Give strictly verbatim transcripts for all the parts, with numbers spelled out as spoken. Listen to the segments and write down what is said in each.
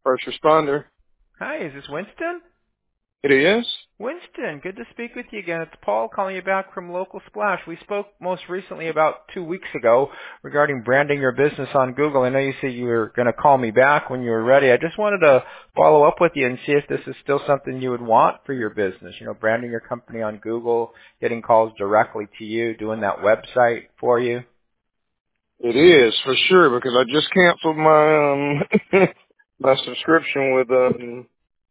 First responder. Hi, is this Winston? It is. Winston, good to speak with you again. It's Paul calling you back from Local Splash. We spoke most recently about two weeks ago regarding branding your business on Google. I know you said you were going to call me back when you were ready. I just wanted to follow up with you and see if this is still something you would want for your business. You know, branding your company on Google, getting calls directly to you, doing that website for you. It is for sure because I just canceled my um my subscription with um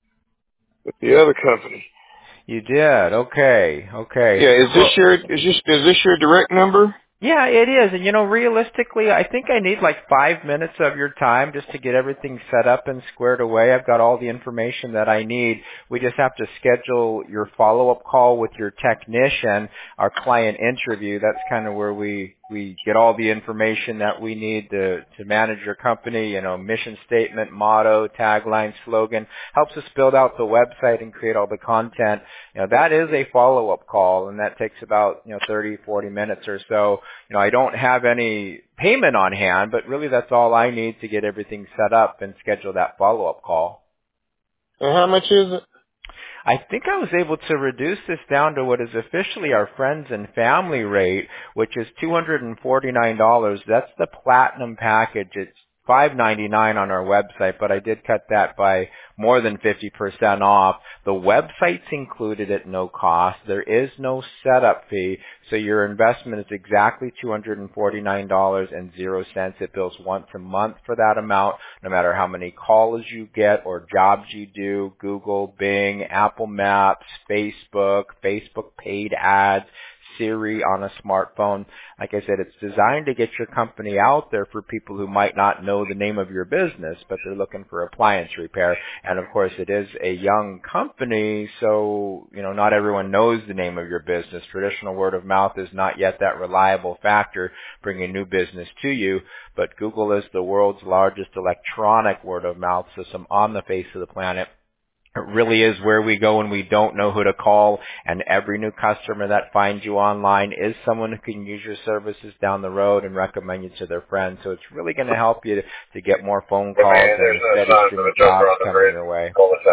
with the other company. You did. Okay. Okay. Yeah, is this Well, your is this is this your direct number? yeah, it is. And, you know, realistically, I think I need like five minutes of your time just to get everything set up and squared away. I've got all the information that I need. We just have to schedule your follow-up call with your technician, our client interview. That's kind of where we, we get all the information that we need to, to manage your company, you know, mission statement, motto, tagline, slogan, helps us build out the website and create all the content. You know, that is a follow-up call, and that takes about, you know, thirty, forty minutes or so. You know, I don't have any payment on hand, but really that's all I need to get everything set up and schedule that follow-up call. And how much is it? I think I was able to reduce this down to what is officially our friends and family rate, which is two hundred forty-nine dollars. That's the platinum package. It's five ninety-nine on our website, but I did cut that by more than fifty percent off. The website's included at no cost. There is no setup fee, so your investment is exactly two hundred forty-nine dollars and zero cents. It bills once a month for that amount, no matter how many calls you get or jobs you do, Google, Bing, Apple Maps, Facebook, Facebook paid ads, Siri on a smartphone. Like I said, it's designed to get your company out there for people who might not know the name of your business, but they're looking for appliance repair. And of course, it is a young company, so, you know, not everyone knows the name of your business. Traditional word of mouth is not yet that reliable factor bringing new business to you, but Google is the world's largest electronic word of mouth system on the face of the planet. It really is where we go when we don't know who to call, and every new customer that finds you online is someone who can use your services down the road and recommend you to their friends. So it's really going to help you to, to get more phone calls and steady stream of jobs coming your way.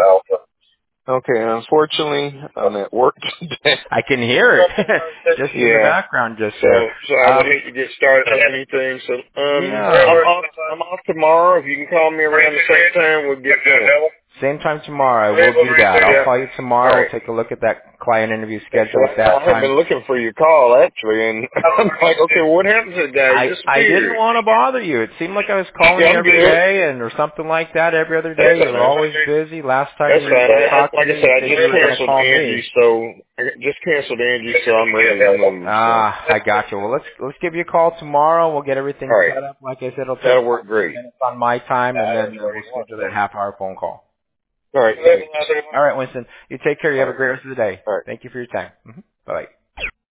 Okay, unfortunately, I'm at work today. I can hear it just Yeah. in the background just So, there. so I would Um, hate to get started on anything. So, um, yeah. I'm off. I'm off tomorrow. If you can call me around the same time, we'll get going. Same time tomorrow. I will do that. I'll call you tomorrow. We'll take a look at that client interview schedule at that I have time. been looking for your call, actually, and I'm like, okay, what happened to the guy? I, He I didn't disappeared. want to bother you. It seemed like I was calling Yeah, you I'm every good. day and or something like that every other day. You were always busy. Last time That's you fine. I, talked like to I me, said, you I said just you were going to canceled call Angie, me. so I just canceled Angie, so I'm ready to move. So. Ah, I got you. Well, let's let's give you a call tomorrow. We'll get everything All right. set up. Like I said, it'll take That'll work great. minutes on my time, and then uh, we'll schedule that half-hour phone call. All right. All right, Winston. You take care. You have a great rest of the day. All right. Thank you for your time. Mm-hmm. Bye-bye.